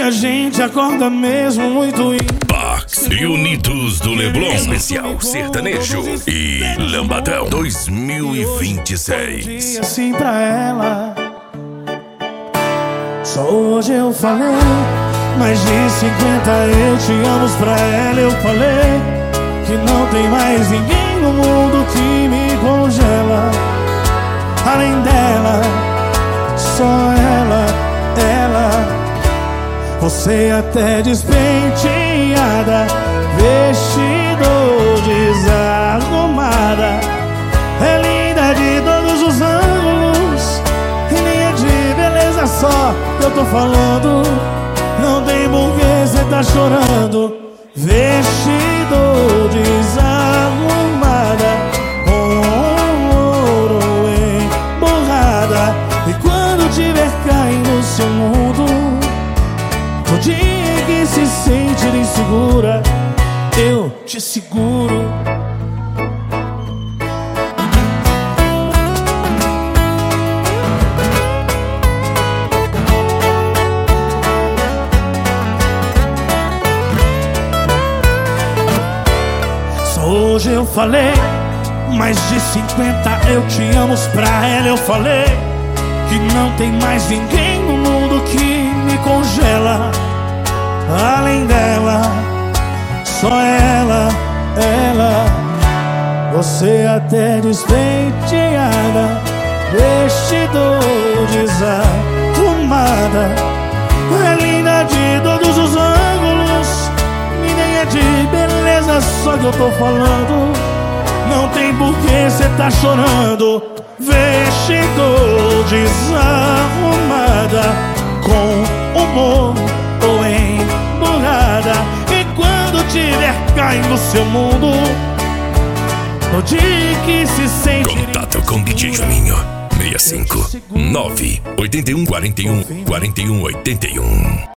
a gente acorda mesmo muito Box e Unidos do Leblon. Especial Sertanejo e Lambadão 2026. Assim pra ela. Só hoje eu falei mais de 50 eu te amo pra ela. Eu falei que não tem mais ninguém no mundo que me congela. Além dela, só ela. Você até despenteada, vestido desarrumada, é linda de todos os ângulos, e nem é de beleza só que eu tô falando. Não tem porquê cê tá chorando. Vestido desarrumada, com ouro emborrada, e quando tiver caindo no seu mundo, no dia que se sentir insegura, eu te seguro. Só hoje eu falei mais de 50 eu te amo pra ela. Eu falei que não tem mais ninguém no mundo que me congela. Além dela, só ela. Você até despenteada, vestido desarrumada, é linda de todos os ângulos, e nem é de beleza só que eu tô falando. Não tem porquê cê tá chorando. Vestido desarrumada, com humor ou emburrada, e quando tiver caindo no seu mundo, no dia que se sente. Contato com DJ Juninho 65 9 81 41 41 81.